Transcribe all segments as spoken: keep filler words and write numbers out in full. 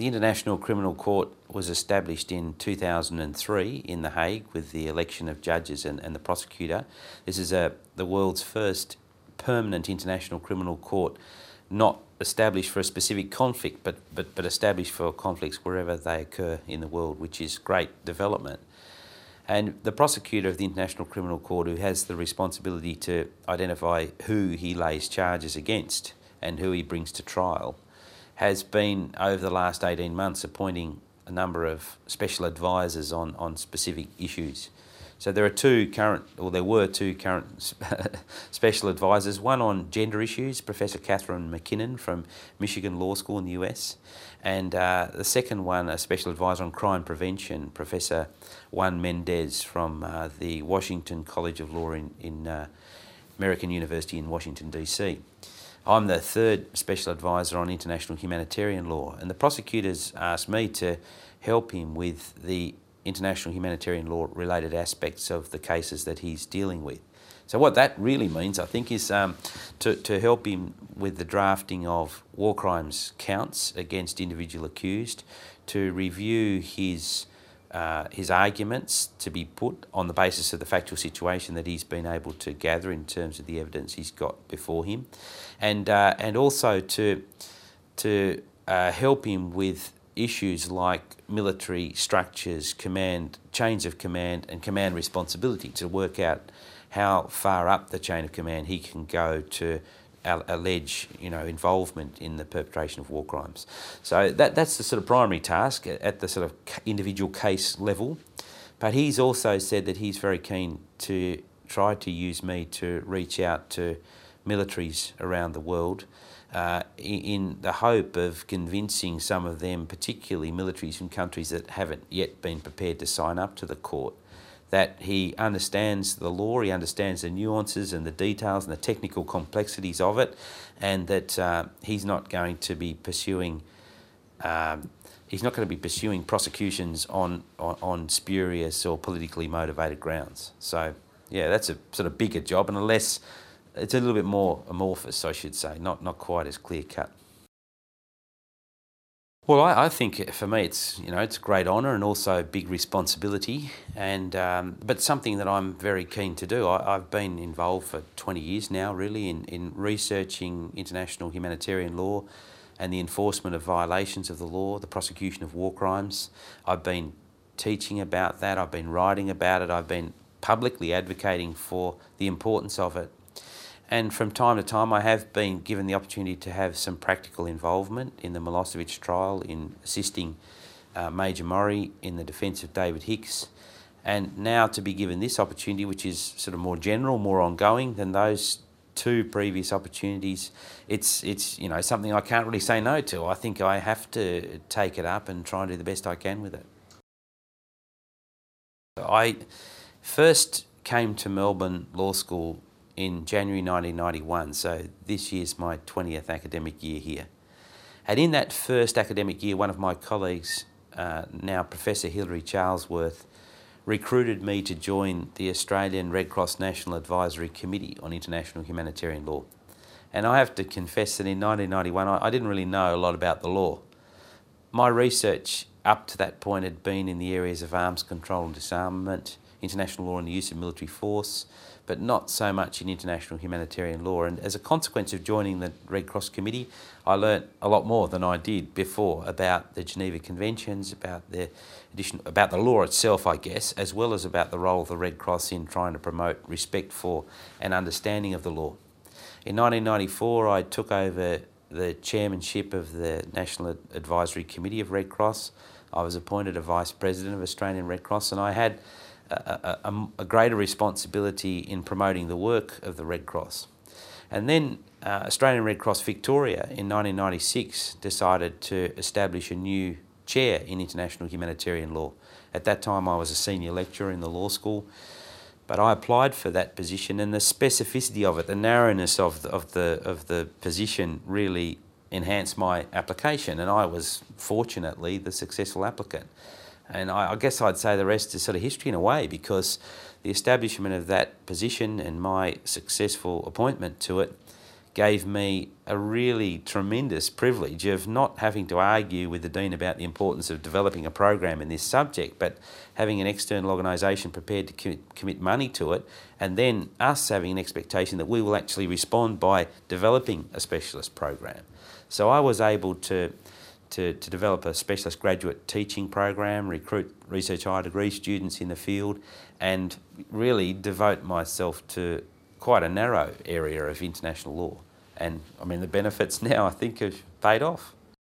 the International Criminal Court was established in two thousand three in The Hague with the election of judges and, and the prosecutor. This is a, the world's first permanent international criminal court, not established for a specific conflict, but, but, but established for conflicts wherever they occur in the world, which is great development. And the prosecutor of the International Criminal Court, who has the responsibility to identify who he lays charges against and who he brings to trial, has been, over the last eighteen months, appointing a number of special advisors on, on specific issues. So there are two current, or there were two current special advisors, one on gender issues, Professor Catherine McKinnon from Michigan Law School in the U S, and uh, the second one, a special advisor on crime prevention, Professor Juan Mendez from uh, the Washington College of Law in, in uh, American University in Washington, D C. I'm the third special advisor on international humanitarian law, and the prosecutors asked me to help him with the international humanitarian law related aspects of the cases that he's dealing with. So what that really means, I think, is um, to, to help him with the drafting of war crimes counts against individual accused, to review his uh, his arguments to be put on the basis of the factual situation that he's been able to gather in terms of the evidence he's got before him, and uh, and also to to uh, help him with issues like military structures, command, chains of command and command responsibility, to work out how far up the chain of command he can go to allege, you know, involvement in the perpetration of war crimes. So that that's the sort of primary task at the sort of individual case level. But he's also said that he's very keen to try to use me to reach out to militaries around the world uh, in the hope of convincing some of them, particularly militaries from countries that haven't yet been prepared to sign up to the court, that he understands the law, he understands the nuances and the details and the technical complexities of it, and that uh, he's not going to be pursuing um, he's not going to be pursuing prosecutions on, on, on spurious or politically motivated grounds. So, yeah, that's a sort of bigger job, and a less, it's a little bit more amorphous, I should say, not not quite as clear cut. Well, I, I think for me it's, you know, it's a great honour and also a big responsibility, and um, but something that I'm very keen to do. I, I've been involved for twenty years now, really, in, in researching international humanitarian law and the enforcement of violations of the law, the prosecution of war crimes. I've been teaching about that, I've been writing about it, I've been publicly advocating for the importance of it. And from time to time, I have been given the opportunity to have some practical involvement in the Milosevic trial, in assisting uh, Major Murray in the defence of David Hicks. And now to be given this opportunity, which is sort of more general, more ongoing than those two previous opportunities, it's, it's you know, something I can't really say no to. I think I have to take it up and try and do the best I can with it. I first came to Melbourne Law School in January nineteen ninety-one, so this year's my twentieth academic year here. And in that first academic year, one of my colleagues, uh, now Professor Hilary Charlesworth, recruited me to join the Australian Red Cross National Advisory Committee on International Humanitarian Law. And I have to confess that in nineteen ninety-one, I, I didn't really know a lot about the law. My research up to that point had been in the areas of arms control and disarmament, international law and the use of military force, but not so much in international humanitarian law. And as a consequence of joining the Red Cross Committee, I learnt a lot more than I did before about the Geneva Conventions, about the addition, about the law itself, I guess, as well as about the role of the Red Cross in trying to promote respect for and understanding of the law. In nineteen ninety-four, I took over the chairmanship of the National Advisory Committee of Red Cross. I was appointed a Vice President of Australian Red Cross, and I had A, a, a greater responsibility in promoting the work of the Red Cross. And then uh, Australian Red Cross Victoria in nineteen ninety-six decided to establish a new chair in international humanitarian law. At that time I was a senior lecturer in the law school, but I applied for that position, and the specificity of it, the narrowness of the, of the, of the position really enhanced my application, and I was fortunately the successful applicant. And I, I guess I'd say the rest is sort of history in a way, because the establishment of that position and my successful appointment to it gave me a really tremendous privilege of not having to argue with the Dean about the importance of developing a program in this subject, but having an external organisation prepared to commit, commit money to it, and then us having an expectation that we will actually respond by developing a specialist program. So I was able to, to, to develop a specialist graduate teaching program, recruit research higher degree students in the field, and really devote myself to quite a narrow area of international law. And I mean, the benefits now, I think, have paid off.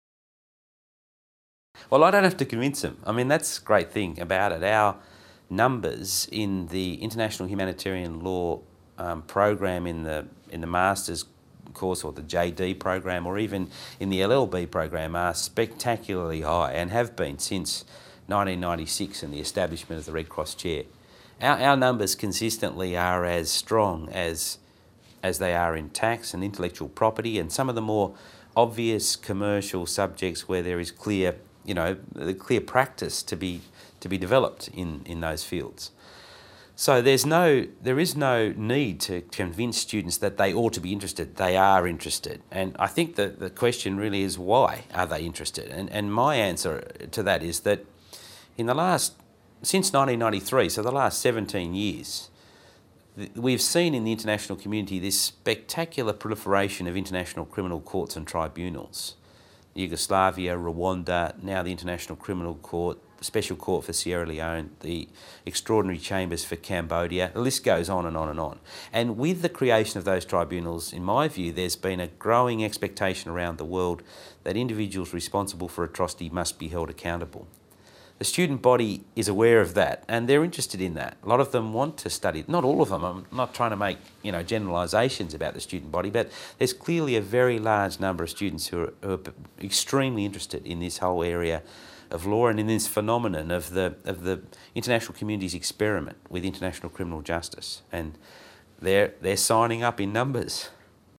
Well, I don't have to convince them. I mean, that's the great thing about it. Our numbers in the International Humanitarian Law um, program in the, in the Masters course, or the J D program, or even in the L L B program, are spectacularly high and have been since nineteen ninety-six and the establishment of the Red Cross Chair. Our, our numbers consistently are as strong as, as they are in tax and intellectual property and some of the more obvious commercial subjects where there is clear, you know, the clear practice to be, to be developed in, in those fields. So there's no, there is no need to convince students that they ought to be interested. They are interested. And I think that the question really is, why are they interested? And, and my answer to that is that in the last, since nineteen ninety-three, so the last seventeen years, we've seen in the international community this spectacular proliferation of international criminal courts and tribunals. Yugoslavia, Rwanda, now the International Criminal Court, the Special Court for Sierra Leone, the Extraordinary Chambers for Cambodia. The list goes on and on and on. And with the creation of those tribunals, in my view, there's been a growing expectation around the world that individuals responsible for atrocity must be held accountable. The student body is aware of that and they're interested in that. A lot of them want to study, not all of them, I'm not trying to make, you know, generalisations about the student body, but there's clearly a very large number of students who are, who are extremely interested in this whole area of law and in this phenomenon of the, of the international community's experiment with international criminal justice. And they're, they're signing up in numbers.